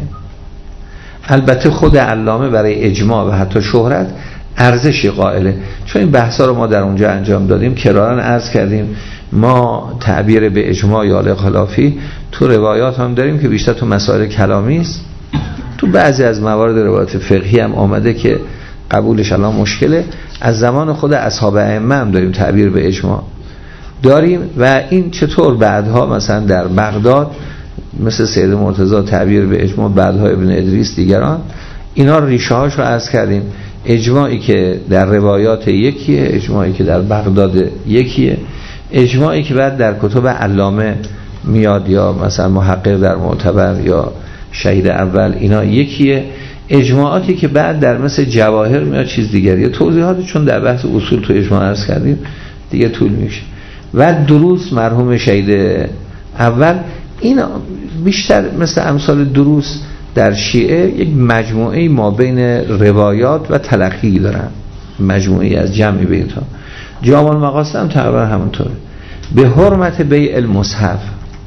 البته خود علامه برای اجماع و حتی شهرت ارزشی قائله، چون این بحثا رو ما در اونجا انجام دادیم، کرارن عرض کردیم ما تعبیر به اجماع یا خلافی تو روایات هم داریم که بیشتر تو مسائل کلامی است، تو بعضی از موارد روایات فقهی هم آمده که قبولش الان مشکله. از زمان خود اصحاب ائمه هم داریم تعبیر به اجماع داریم، و این چطور بعدها مثلا در بغداد مثل سید مرتضی تعبیر به اجماع، بعدها ابن ادریس دیگران، اینا ریشه هاش رو عرض کردیم. اجماعی که در روایات یکیه، اجماعی که در بغداد یکیه، اجماعی که بعد در کتب علامه میاد یا مثلا محقق در معتبر یا شهید اول اینا یکیه، اجماعاتی که بعد در مثل جواهر میاد چیز دیگریه. توضیحات چون در بحث اصول تو اجماع عرض کردیم دیگه طول میشه. و دروس مرحوم شهید اول، این بیشتر مثل امثال دروس در شیعه یک مجموعه ما بین روایات و تلقی دارن، مجموعه از جمعی بین تا جامع المقاصد هم تقریبا همونطوره به حرمت بیع المصحف.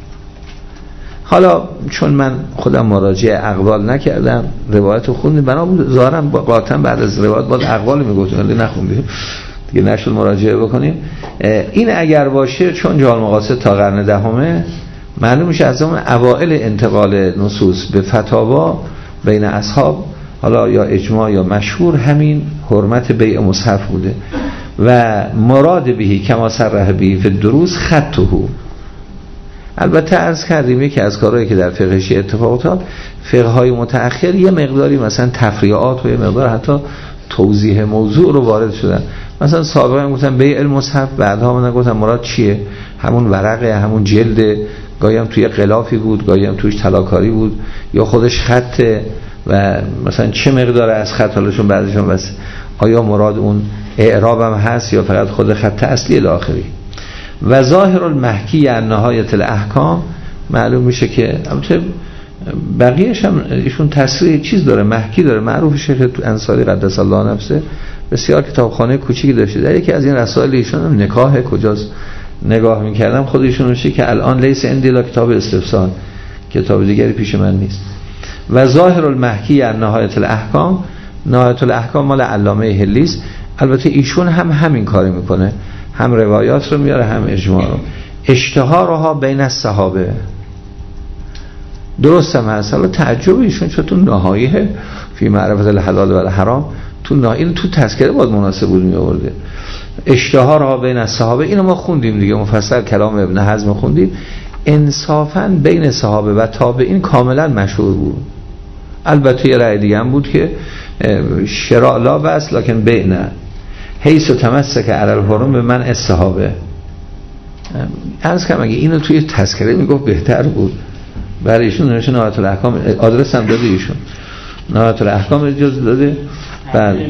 حالا چون من خودم مراجعه اقوال نکردم، روایت خوندیم، بنا بود ظاهرا قاطعا بعد از روایت باید اقوال میگفتیم ولی نخوندیم دیگه، نشد مراجعه بکنیم. این اگر باشه چون جامع المقاصد تا قرن دهمه، معلوم میشه از اون اوائل انتقال نصوص به فتاوا بین اصحاب، حالا یا اجماع یا مشهور، همین حرمت بیع مصحف بوده. و مراد بهی کما صرح بهی فی الدروس خطه. البته عرض کردیم یکی از کارهایی که در فقه شیعه اتفاق افتاد، فقه های متأخر یه مقداری مثلا تفریعات و یه مقدار حتی توضیح موضوع رو وارد شدن. مثلا سابقا گفتن بیع المصحف، بعدها من گفتم مراد چیه، همون ورقه، همون جلد، گاهی هم توی غلافی بود، گاهی هم توش طلاکاری بود، یا خودش خطه و مثلا چه مقدار از خط، حالشون بعضیشون بس آیا مراد اون اعراب هم هست یا فقط خود خط اصلی الاخری. و ظاهر المحکی عن نهایت الاحکام، معلوم میشه که البته بقیه‌اش هم ایشون تصریح چیز داره، محکی داره، معروف شیخ انصاری قدس الله نفسه بسیار کتابخانه کوچیکی داشته. در یکی از این رسائل ایشون هم نکاح کجاست نگاه میکردم، خود ایشون میشه که الان لیس عندی الا کتاب استفسار، کتاب دیگری پیش من نیست. و ظاهر المحکی عن نهایت الاحکام، نهایت الاحکام مال علامه هلیست. البته ایشون هم همین کاری میکنه، هم روایات رو میاره هم اجماع رو. اشتهارها بین الصحابه درست هم هست. حالا تعجب ایشون چطور نهایه فی معرفت الحلال و الحرام تو نه این تو تذکره باید مناسب بود می آورده. اشتهار ها بین صحابه اینو ما خوندیم دیگه، مفصل کلام ابن حزم خوندیم. انصافا بین صحابه و تابعین کاملا مشهور بود. البته یه رأی دیگه هم بود که شراء لا بس لکن بین حیث و تمسک علی الحرم به من الصحابه. عرض کنم اگه اینو توی تذکره میگفت بهتر بود. برای ایشون نوشته نهایت الاحکام، آدرس هم داده ایشون، نهایت الاحکام اجازه داده. بله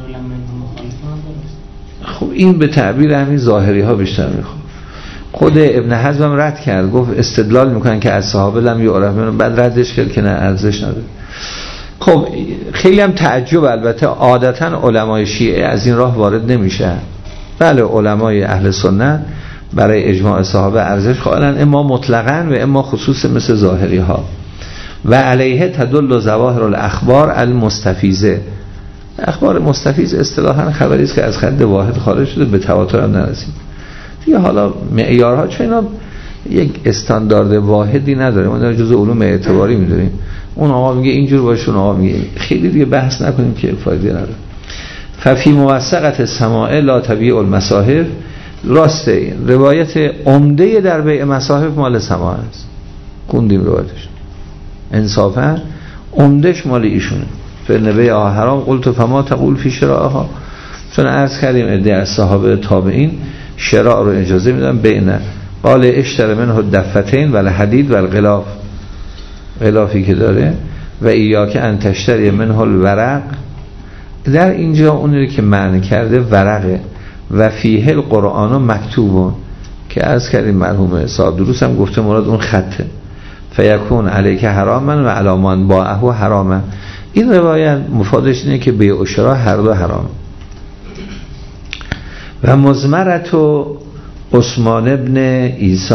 خب این به تعبیر همین ظاهری ها بیشتر میخواد. خود ابن حزم هم رد کرد، گفت استدلال میکنن که از صحابه لم یعرف، بعد ردش کرد که نه ارزش نداره. خب خیلی هم تعجب، البته عادتا علمای شیعه از این راه وارد نمیشه. بله علمای اهل سنت برای اجماع صحابه ارزش قائلن، اما مطلقاً و اما خصوصا مثل ظاهری ها. و علیه تدل ظواهر الاخبار المستفیضه. اخبار مستفیض اصطلاحاً خبری است که از خط واحد خارج شده، به تواتر هم نرسید دیگه. حالا معیارها چون اینا یک استاندارد واحدی نداره، ما در جزء علوم اعتباری می‌دونیم. اون آقا میگه اینجور باشه، اون آقا میگه خیلی دیگه بحث نکنیم که فایده نداره. ففی موثقت السماع لا تبیع المصاحف. راسته روایت عمده در بیع مصاحف مال سماع است، خوندیم روایتش، انصافا عمدهش مال ایشونه. فنبی آها حرام قلت فما تقول فی شراءها. چون عرض کردیم عده از صحابه تابعین شراء رو اجازه میدن بین قال اشتر منه دفتین و الحدید و الغلاف، غلافی که داره، و ایاک ان تشتری منه الورق. در اینجا اونی که معنی کرده ورقه. و فیه القرآن مکتوبون که عرض کردیم مرحوم صاحب دروس هم گفته مراد اون خطه. فیکون علیک حراما و علامان باعه حراما. این روایت مفادش اینه که بیع و شراء هر دو حرام. و مزمرت و عثمان ابن عیسی.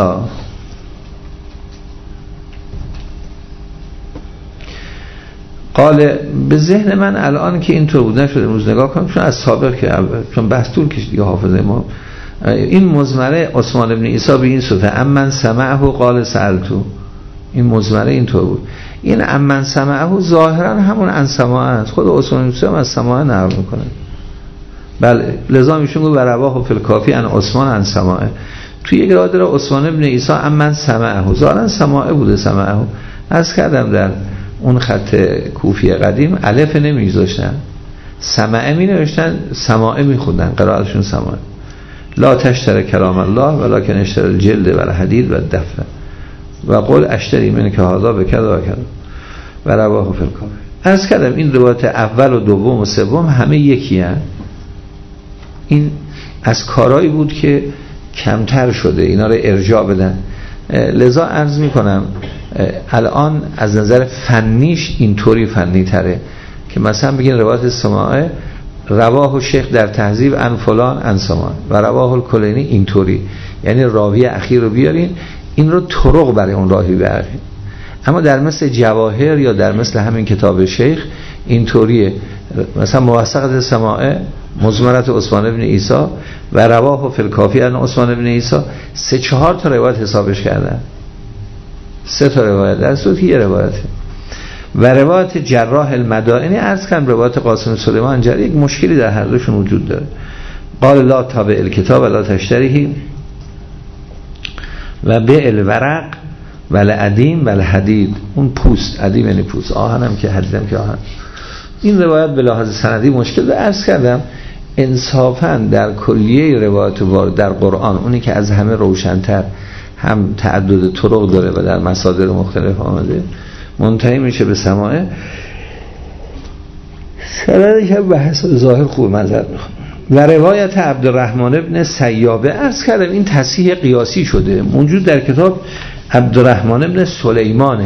قال به ذهن من الان که اینطور بود نشده، روز نگاه کنم چون از سابق که چون بحث طول کشید دیگه حافظه ما، این مزمره عثمان ابن عیسی به این صفحه امن سمعه قال سألتو، این مزمره اینطور بود. این امن سمعه ظاهرا همون ان سماعه است، خود عثمان ابن عیسی هم از سماعه نقل میکنه. بله لذا میشون گفت رواه فی الکافی ان عثمان ان سماعه. توی یک راه داره عثمان ابن عیسی امن سمعه، ظاهرا سماعه بوده. سمعه از کردم در اون خط کوفی قدیم الف نمیذاشتن، سمعه می نوشتن، سماعه می خوندن، قرائتشون سماعه. لا تشتری کلام الله ولکن اشتری الجلد و الحدید و الدفن و قل اشتری من که هذا به کذا و کذا و رواه فی الکافی. عرض کردم این روایت اول و دوم و سوم همه یکی هست. این از کارهایی بود که کمتر شده اینا رو ارجاع بدن. لذا عرض می کنم الان از نظر فنیش اینطوری فنی تره که مثلا بگین روایت سماعه رواه شیخ در تهذیب ان فلان ان سماعه و رواه الکلینی اینطوری، یعنی راوی اخیر رو بیارین، این رو طرق برای اون راوی بیارین. اما در مثل جواهر یا در مثل همین کتاب شیخ اینطوریه، مثلا موثقت سماعه مزمرت عثمان ابن عیسی و رواه فی الکافی ان عثمان ابن عیسی، سه چهار تا روایت حسابش کردن، سه تا روایت در صورت یه روایته. و روایت جراح المدائنی عرض کنم روایت قاسم سلیمان جری یک مشکلی در هر دوشون وجود داره. قال لا تابع الکتاب لا تشتریه و بیع الورق و العدیم و الحدید. اون پوست، عدیم یعنی پوست، آهنم که حدیدم که آهن. این روایت به لحاظ سندی مشکل داره. عرض کردم انصافا در کلیه روایت وارد در قرآن اونی که از همه روشن‌تر هم تعدد طرق داره و در مصادر مختلف آمده منتهی میشه به سماعه. سندش هم بحث ظاهر خوب منظر میخوام. و روایت عبدالرحمن ابن سیابه عرض کردم این تصحیح قیاسی شده، موجود در کتاب عبدالرحمن ابن سلیمانه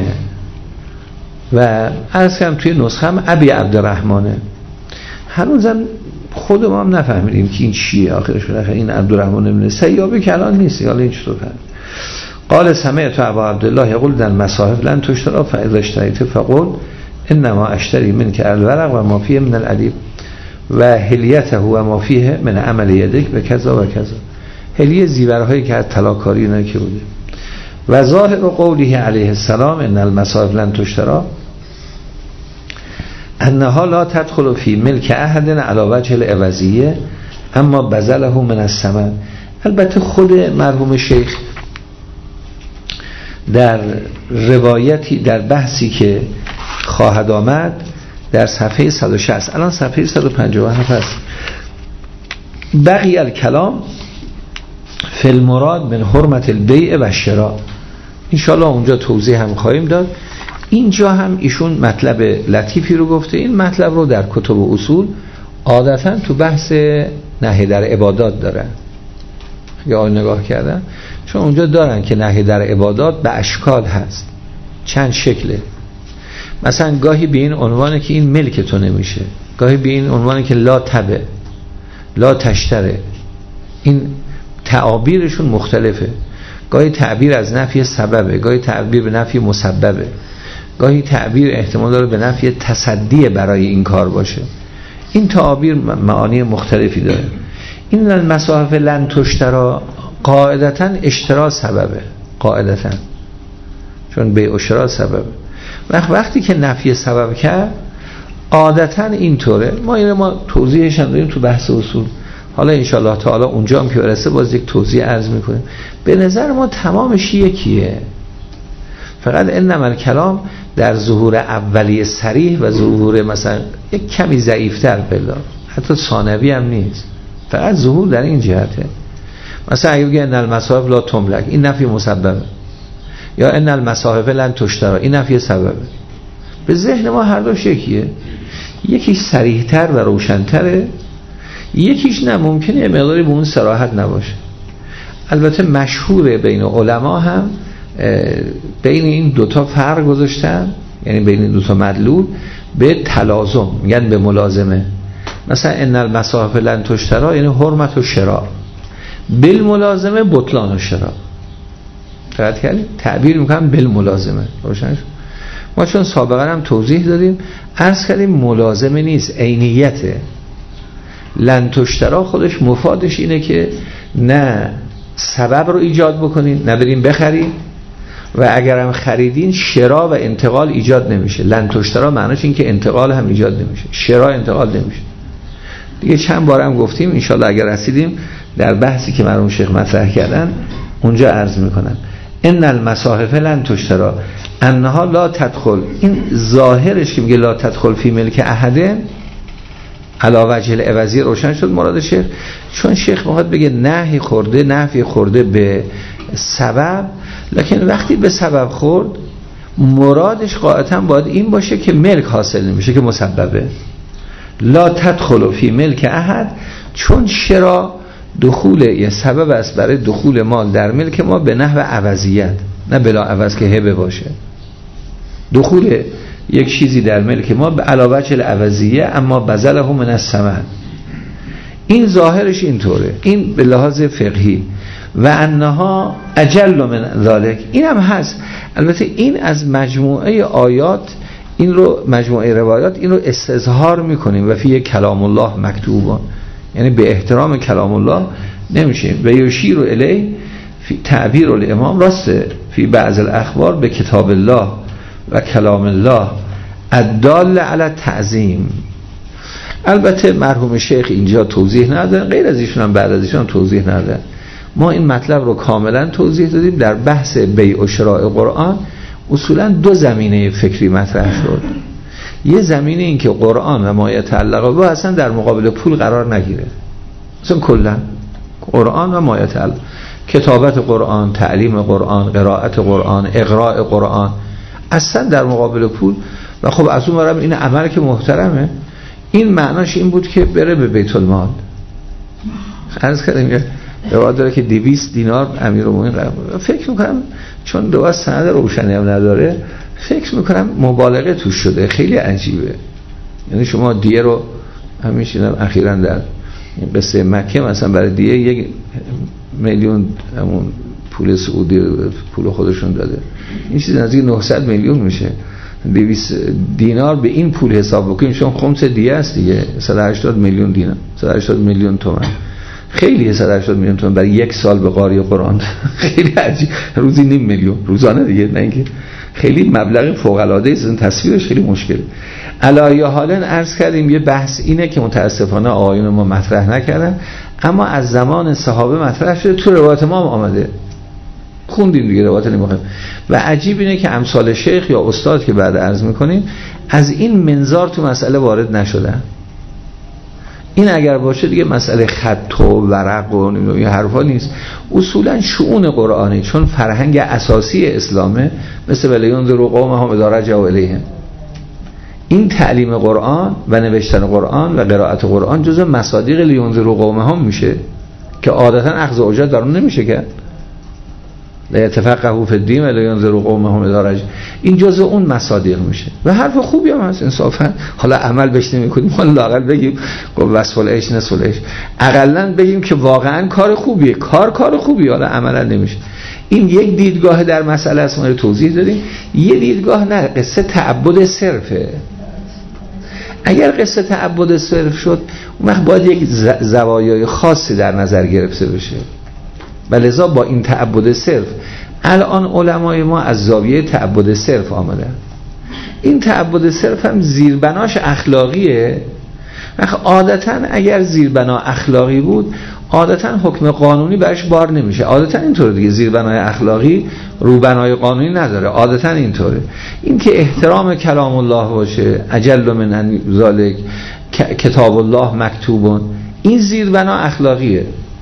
و عرض کردم توی نسخه هم ابی عبدالرحمنه. هنوزم خود ما هم نفهمیدیم که این چیه آخرش بلاخره این عبدالرحمن ابن سیابه که الان نیست، حالا این چطور فهمید. قال سمعت ابا عبدالله یقول در مصاحف لن تشترى فاذا اشتريت فقل انما اشتري منك الورق و ما فيه من العديب و هلیته و ما فيه من عمل یدک به کذا و کذا. هلیه زیورهایی که از طلاکاری اینا که بوده. و ظاهر قوله علیه السلام ان المصاحف لن تشترى انها لا تدخل فی ملک احد علی وجه العوضیه اما بذله من الثمن. البته خود مرحوم شیخ در روایتی در بحثی که خواهد آمد در صفحه صد و شصت، الان صفحه صد و پنجاه و هفت است، بقی الکلام فی المراد من حرمت البیع و شراء، انشاءالله اونجا توضیح هم خواهیم داد. اینجا هم ایشون مطلب لطیفی رو گفته، این مطلب رو در کتب اصول عادتا تو بحث نهی در عبادات دارن، یا نگاه کردن چون اونجا دارن که نهی در عبادات به اشکال هست، چند شکله. مثلا گاهی به این عنوانه که این ملک تو نمیشه، گاهی به این عنوانه که لا تبه لا تشتره، این تعابیرشون مختلفه، گاهی تعبیر از نفی سببه، گاهی تعبیر به نفی مسببه، گاهی تعبیر احتمال داره به نفی تصدی برای این کار باشه. این تعابیر معانی مختلفی داره. این المصاحف لن تشترا قاعدتا اشترا سببه، قاعدتا چون بیع و شرا سببه. وقت وقتی که نفی سبب کرد عادتا اینطوره. ما اینو ما توضیحش هم داریم تو بحث اصول، حالا انشاءالله تعالی اونجا هم که برسه باز یک توضیح عرض میکنیم. به نظر ما تمامش یکیه، فقط انما الکلام در ظهور اولیه صریح و ظهور مثلا یک کمی ضعیفتر بلا، حتی ثانوی هم نیست، فقط ظهور در این جهته. مثلا اگه بگه ان المصاحف لا تملک، این نفی مسببه، یا ان المصاحف لن تشترا، این نفی سببه. به ذهن ما هر دوش یکیه، یکیش صریح‌تر و روشن‌تره، یکیش نه ممکنه مقداری به اون صراحت نباشه. البته مشهوره بین علما هم بین این دوتا فرق گذاشتن، یعنی بین این دوتا مدلول به تلازم، میگن به ملازمه. مثلا ان المصاحف لن تشترا یعنی حرمت و شراء، بالملازمه بطلان و شراء. دقت کردید؟ تعبیر میکنم بالملازمه. روشن شد؟ ما چون سابقا هم توضیح دادیم عرض کردیم ملازمه نیست، عینیته. لن تشترا خودش مفادش اینه که نه سبب رو ایجاد بکنین، نه بریم بخرین، و اگرم خریدین شرا و انتقال ایجاد نمیشه. لن تشترا معناش این که انتقال هم ایجاد نمیشه، شرا انتقال نمیشه. دیگه چند بارم گفتیم، انشالله اگر رسیدیم در بحثی که مرحوم شیخ مطرح کردن اونجا عرض میکنم. ان المصاحف لن تشترا انها لا تدخل، این ظاهرش که میگه لا تدخل فی ملک احد علی وجه العوضی روشن شد مراد شیخ، چون شیخ میخواد بگه نهی خورده، نفی خورده به سبب، لکن وقتی به سبب خورد مرادش قاعدتا باید این باشه که ملک حاصل نمیشه، که مسببه. لا تدخل فی ملک احد، چون شرا دخول یه سبب است برای دخول مال در ملک ما به نحو عوضیت، نه بلا عوض که هبه باشه. دخول یک چیزی در ملک ما به علاوه العوضیه اما بذله من الثمن، این ظاهرش اینطوره، این به لحاظ فقهی. و انها اجل من ذلک، این هم هست. البته این از مجموعه آیات، این رو مجموعه روایات این رو استظهار میکنیم و فی کلام الله مکتوبان، یعنی به احترام کلام الله نمیشه. و یشیر الی تعبیر الامام راسته فی بعض الاخبار به کتاب الله و کلام الله الدال علی تعظیم. البته مرحوم شیخ اینجا توضیح ندادن، غیر از ایشون هم بعد از ایشون توضیح ندادن. ما این مطلب رو کاملا توضیح دادیم. در بحث بیع و شراء قرآن اصولا دو زمینه فکری مطرح شد. یه زمینه این که قرآن و ما یتعلق به اصلا در مقابل پول قرار نگیره، اصلا کلا قرآن و ما یتعلق، کتابت قرآن، تعلیم قرآن، قرائت قرآن، اقراء قرآن اصلا در مقابل پول. و خب از اون برم این عمل که محترمه، این معناش این بود که بره به بیت المال. عرض کردم روایت داره که دویست دینار امیرالمومنین قرار. فکر میکنم چون روایت سند روشنی هم نداره، فکر میکنم مبالغه توش شده، خیلی عجیبه. یعنی شما دیه رو همین شنیدم اخیراً در این قصه مکه مثلا برای دیه یک میلیون همون پول سعودی پول خودشون داده، این چیز نزدیک نهصد میلیون میشه. دویست دینار به این پول حساب بکنیم، چون خمس دیه است دیگه، صد و هشتاد میلیون دینار، صد و هشتاد میلیون تومان. خیلی هزار و هشتصد میلیون تومان برای یک سال به قاری قرآن خیلی عجیب، روزی نیم میلیون روزانه دیگه، نه اینکه خیلی مبلغ فوق العاده است، تصویرش خیلی مشکله. علایه حالا عرض کردیم یه بحث اینه که متاسفانه آقایون ما مطرح نکردن، اما از زمان صحابه مطرح شده، تو روایت ما هم آمده، خوندیم دیگه، روایت نمیخوایم. و عجیب اینه که امثال شیخ یا استاد که بعد عرض میکنیم از این منظار تو مسئله وارد نشدن. این اگر باشه دیگه مسئله خط و ورق و این حرفا نیست، اصولا شؤون قرآنی، چون فرهنگ اساسی اسلامه، مثل ولیونذر قومهم اذا رجعوا الیهم. این تعلیم قرآن و نوشتن قرآن و قرائت قرآن جزء مصادیق لیونذر قومهم میشه که عادتا اخذ اجرت در اون نمیشه که لا يتفقهوا في الدين ولا ينذروا قومهم اذا رجعوا، این جزء اون مصادیق میشه و حرف خوبی هم هست انصافا. حالا عمل بهش نمیکنیم، حالا لااقل بگیم وصف العیش نصف العیش، اقلا بگیم که واقعا کار خوبیه، کار کار خوبیه، حالا عملا نمیشه. این یک دیدگاه در مسئله است، ما رو توضیح دادیم. یه دیدگاه نه، قصه تعبد صرفه. اگر قصه تعبد صرف شد اون وقت باید یک زوایای خاصی در نظر گرفته بشه، ولذا با این تعبد صرف الان علمای ما از زاویه تعبد صرف آمدن. این تعبد صرف هم زیربناش اخلاقیه. عادتا اگر زیربنا اخلاقی بود عادتا حکم قانونی برش بار نمیشه، عادتا اینطوره دیگه، زیربنای اخلاقی روبنای قانونی نداره، عادتا اینطوره. این که احترام کلام الله باشه، اجل من ذالک کتاب الله مکتوبون، این زیربنا اخلاقیه.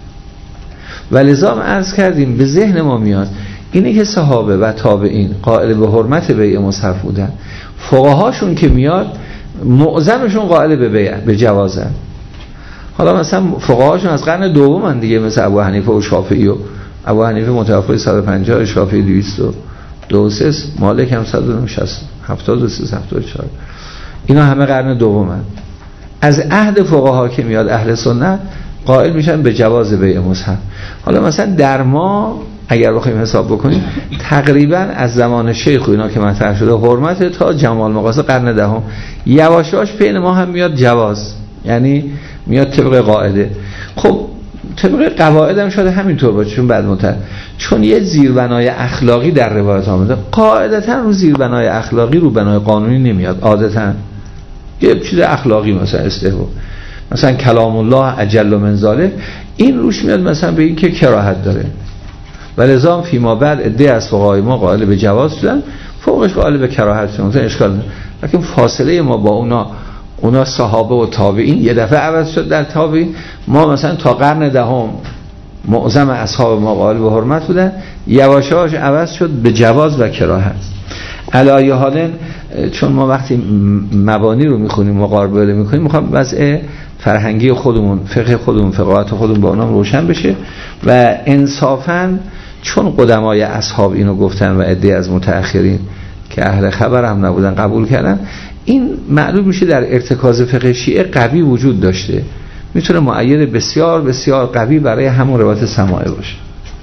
ولذا عرض کردیم به ذهن ما میاد اینه که صحابه و تابعین قائل به حرمت بیع مصحف بودن، فقهاشون که میاد معظمشون قائل به بیع به جوازن. حالا مثلا فقهاشون از قرن دوم دیگه، مثل ابو حنیفه و شافعی، و ابو حنیفه متوفی صد و پنجاه، شافعی دویست و دو سه، مالک هم صد و شصت هفتاد و سه هفتاد و چهار، اینا همه قرن دومن. از عهد فقها که میاد اهل سنت قائل میشن به جواز بیع مصحف. حالا مثلا در ما اگر بخوایم حساب بکنیم تقریبا از زمان شیخ و اینا که مطرح شده حرمت تا جمال مقاصد قرن دهم، یواش یواش بین ما هم میاد جواز، یعنی میاد طبق قاعده. خب طبق قواعد هم شده همینطور باشه، چون بعد متر چون یه زیربنای اخلاقی در روایت آمده، قاعدتا رو زیربنای اخلاقی رو بنای قانونی نمیاد، عادتا یه چیز اخلاقی مثلا استحباب، مثلا کلام الله اجل من ذالک، این روش میاد مثلا به این که کراهت داره. ولذا فیما بعد عده از فقهای ما قائل به جواز شدن، فوقش قائل به کراهت شدن، اشکال نداره. لیکن فاصله ما با اونا اونا صحابه و تابعین یه دفعه عوض شد در تابعین. ما مثلا تا قرن دهم معظم اصحاب ما قائل به حرمت بودن، یواش یواش عوض شد به جواز و کراهت. علایه حال چون ما وقتی مبانی رو میخونیم مقاربه میکنیم، میخوام وضع فرهنگی خودمون، فقه خودمون، فقاهت خودمون با اونام روشن بشه و انصافاً چون قدمای اصحاب اینو گفتن و عده از متأخرین که اهل خبر هم نبودن قبول کردن، این معلوم میشه در ارتکاز فقه شیعه قوی وجود داشته، میتونه مؤید بسیار بسیار قوی برای همون روایت سماعه باشه.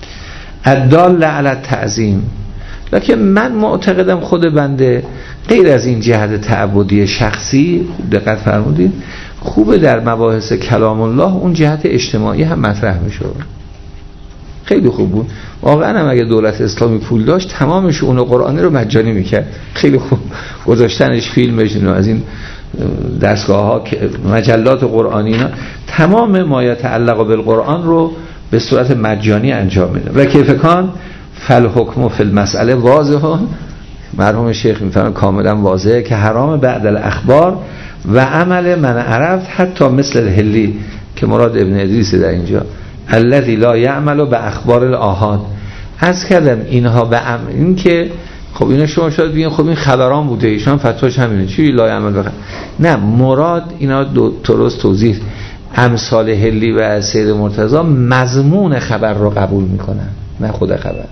الدال علی التعظیم. لکن من معتقدم خود بنده غیر از این جهت تعبدی شخصی، دقت فرمودید، خوبه در مباحث کلام الله اون جهت اجتماعی هم مطرح میشه. خیلی خوب بود واقعا. هم اگه دولت اسلامی پول داشت تمام شؤون قرآنی رو مجانی میکرد، خیلی خوب گذاشتنش، فیلمش، از این دستگاه ها مجلات قرآنی اینا، تمام ما یتعلق بالقرآن رو به صورت مجانی انجام میده. و کیف کان فالحکم فی المسئله واضحه، مرحوم شیخ میفهمه کاملا واضحه که حرام بعد الاخبار و عمل من عرفت حتی مثل الهلی که مراد ابن ادریس در اینجا، الذی لا یعمل به اخبار الاحاد. از کردم اینها به عمل، این که خب اینا شما شاید بگین خب این خبران بوده، ایشان فتواش همینه، چی لا یعمل بخیر؟ نه، مراد اینا دو درست توضیح، امثال هلی و سید مرتضی مضمون خبر رو قبول میکنن، نه خود خبر.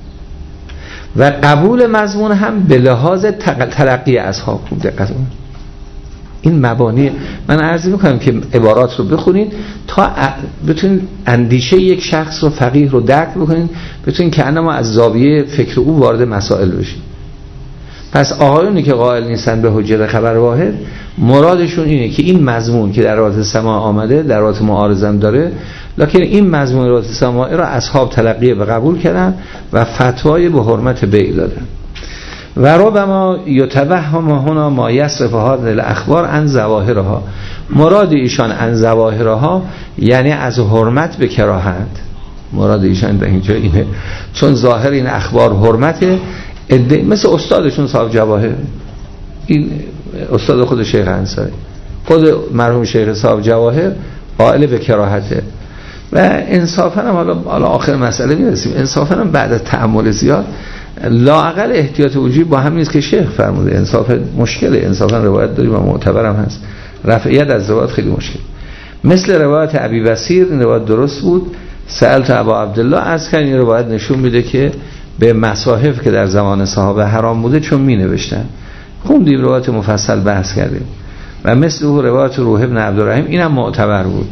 و قبول مضمون هم به لحاظ تلقی اصحاب. خوب دقت کنید این مبانی. من عرض میکنم که عبارات رو بخونید تا بتونید اندیشه یک شخص رو، فقیه رو درک بکنید، بتونید که انما از زاویه فکر او وارد مسائل بشید. پس آقایونی که قائل نیستن به حجت خبر واحد مرادشون اینه که این مضمون که در روایت سماع آمده در روایت معارضم داره، لکن این مضمون روایت سماع را اصحاب تلقیه به قبول کردن و فتوای به حرمت بیع دادن. و ربما یتوهم هنا ما یصرف هذه الاخبار عن ظواهرها، مراد ایشان عن ظواهرها یعنی از حرمت به کراهت، مراد ایشان در اینجا اینه، چون ظاهر این اخبار حرمته. مثل استادشون صاحب جواهر، این استاد خود شیخ انصاری، خود مرحوم شیخ صاحب جواهر قائل به کراهته. و انصافا هم حالا حالا آخر مسئله میرسیم، انصافا هم بعد از تأمل زیاد لااقل احتیاط وجودی با هم نیست که شیخ فرموده. انصاف مشکله، انصافا روایت داریم و معتبرم هست، رفعیت از روایت خیلی مشکل. مثل روایت ابی بصیر، این روایت درست بود، سألت ابا عبدالله، از کن این روایت نشون میده که به مصاحف که در زمان صحابه حرام بوده چون می نوشتن. خوندیم روایت مفصل بحث کردیم. و مثل او روایت روح ابن عبدالرحیم، اینم معتبر بود.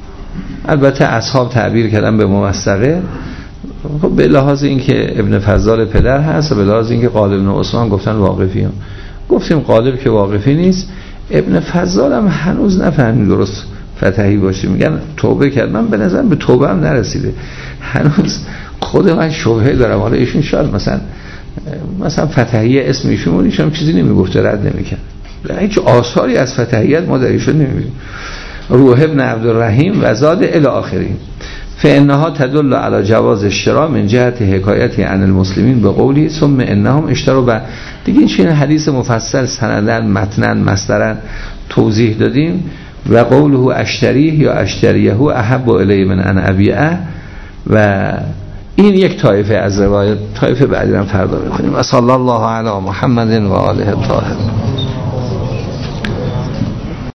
البته اصحاب تعبیر کردن به موثقه، خب به لحاظ اینکه ابن فضال پدر هست و به لحاظ اینکه قالب بن عثمان گفتن واقفی هم. گفتیم قالب که واقفی نیست، ابن فضال هم هنوز نفهمید درست فتحی باشه، میگن توبه کرد. من به نظرم به توبه هم نرسیده هنوز، خود من شبهه دارم. حالا ایشون شاید مثلا مثلا فتحیه اسم ایشون ایشون چیزی نمیگفته، رد نمیکنه، هیچ آثاری از فتحیت ما در ایشون نمیبینیم. روح ابن عبدالرحیم و زاد الی آخرین فانها تدل علی جواز الشراء من جهت حکایتی عن المسلمین به قولی ثم انهم اشتروا ب دیگه این چنین حدیث مفصل سندن متنن مصدرن توضیح دادیم. و قوله اشتریه یا اشتریه احب الی من ان ابیعه، و این یک طایفه از روایت، طایفه بعدی هم فردا بخونیم. و صلی الله علی محمد و آله الطاهرین.